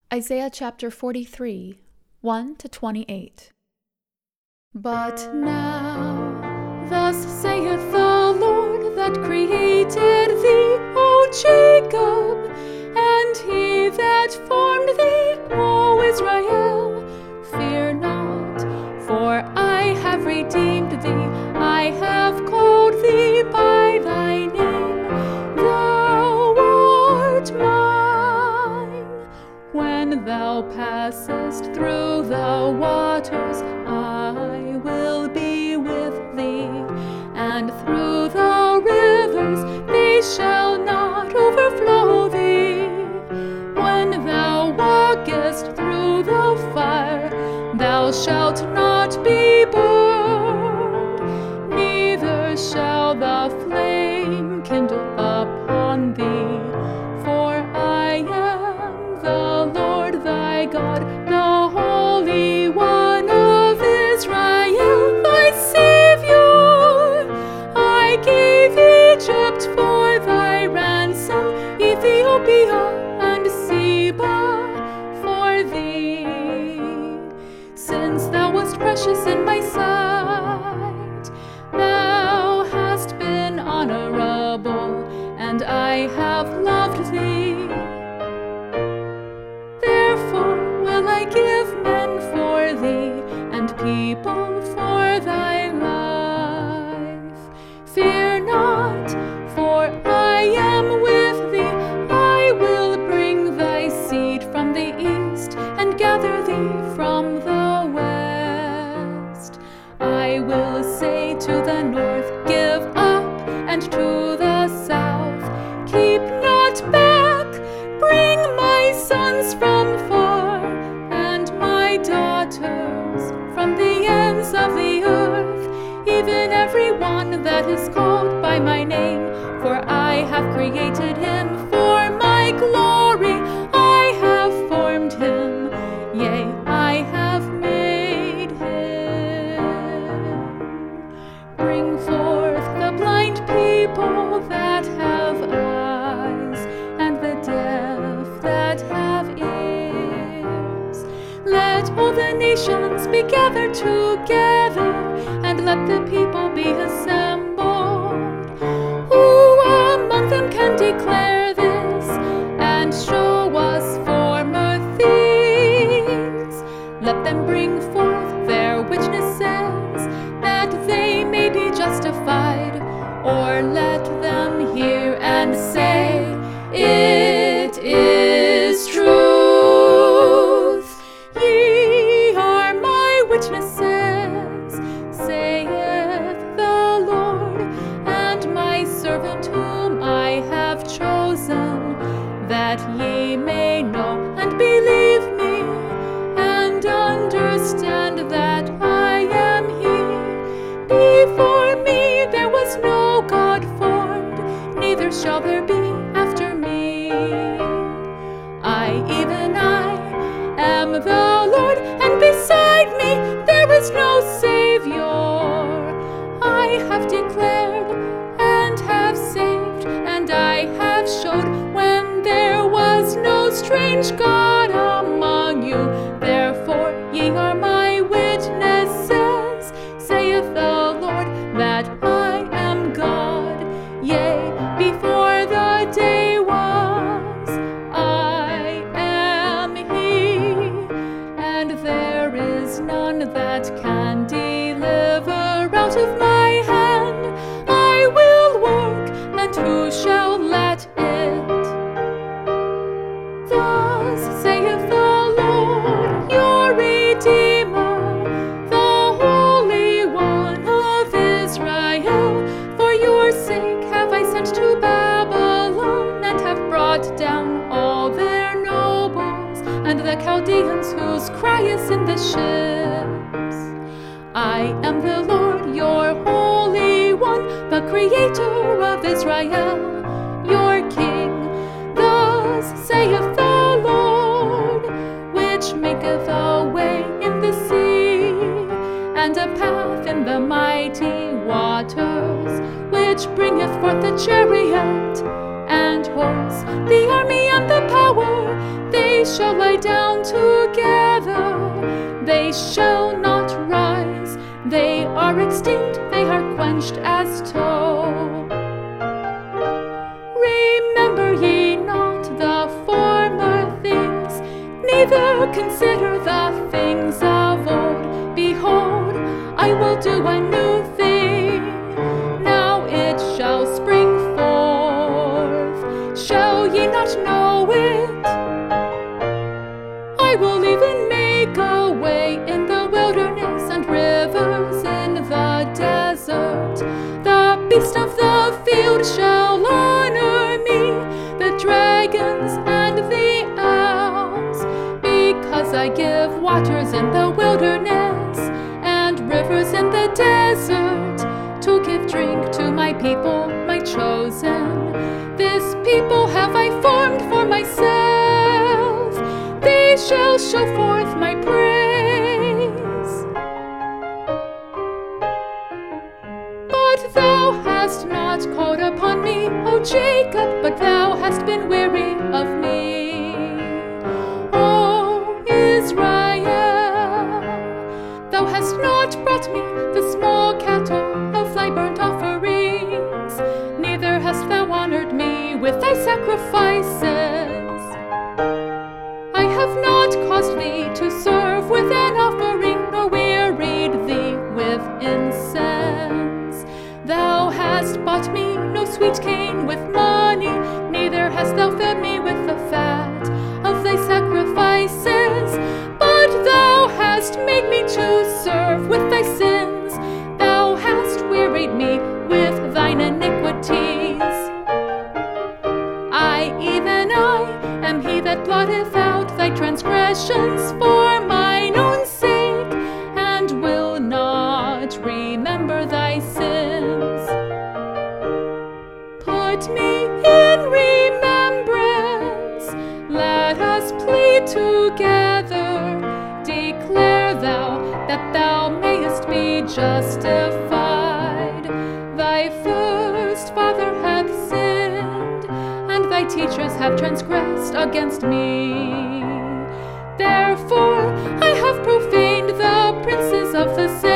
Isaiah chapter 43, 1-28. But now, thus saith the Lord that created thee, O Jacob, and he that formed thee, O Israel. Fear not, for I have redeemed thee, I have called thee by thy name, thou art mine. When thou passest through the waters, I will be with thee, and through the rivers they shall not overflow thee. When thou walkest through the fire, thou shalt not be burned, neither shall the flame kindle upon thee. For I am the Lord thy God, the Holy One of Israel, thy Savior. I gave Egypt for thy ransom, Ethiopia and Seba for thee. Since thou wast precious in my sight, thou hast been honorable, and I have loved thee. Therefore will I give men for thee, and people for thy life. Fear not, for I am with thee. I will bring thy seed from the east, and gather thee from the west. I will say to the north, give up, and to the south, keep not back. Bring my sons from far, and my daughters from the ends of the earth, even every one that is called by my name. For I have created him for my glory. I have formed him, yea, I have made him. Bring forth the blind people that have eyes, and the deaf that have ears. Let all the nations be gathered together, and let the people be assembled. Who among them can declare this, and show us former things? Let them bring forth their witnesses, that they may be justified, or let them hear and say, it is truth. Ye are my witnesses, saith the Lord, and my servant whom I have chosen, that ye may know and believe me, and understand that I am he. Before me there was no God formed, neither shall there be after me. Even I, am the Lord, and beside me there is no Savior. I have declared and have saved, and I have showed when there was no strange God among you. Therefore ye are my witnesses, saith the Lord, that I am God. Yea, before the day was, I am he, and there is none that can deliver out of my hand. I will work, and who shall let it? Thus saith the Lord, your Redeemer, the Holy One of Israel. For your sake have I sent to Babylon, and have brought down all their nobles, and the Chaldeans whose cry is in the ships. I am the Lord, your Holy One, the Creator of Israel, your King. Thus saith the Lord, which maketh a way in the sea, and a path in the mighty waters, which bringeth forth the chariot and horse, the army and the power. They shall lie down together. They shall not rise. They are extinct, they are quenched as tow. Remember ye not the former things, neither consider the things of old. Behold, I will do a new thing. Now it shall spring forth. Shall ye not know it? I will even make a way in the wilderness and rivers in the desert. The beasts of the field shall honor me, the dragons and the owls, because I give waters in the wilderness and rivers in the desert, to give drink to my people, my chosen. This people have I formed for myself. They shall show forth my praise. But thou hast not called upon me, O Jacob, but thou hast been weary of me. O Israel, thou hast not brought me the small cattle of thy burnt offerings, neither hast thou honored me with thy sacrifices. I have not caused thee to serve with an offering, nor wearied thee with incense. Thou hast bought me no sweet cane with money, neither hast thou fed me with the fat of thy sacrifices. But thou hast made me to serve with thy sins. Thou hast wearied me with thine iniquities. Even I am he that blotteth out thy transgressions for mine own sake, and will not remember thy sins. Put me in remembrance, let us plead together. Declare thou that thou mayest be justified. Thy first father hath sinned, and thy teachers have transgressed against me. Therefore I have profaned the princes of the city.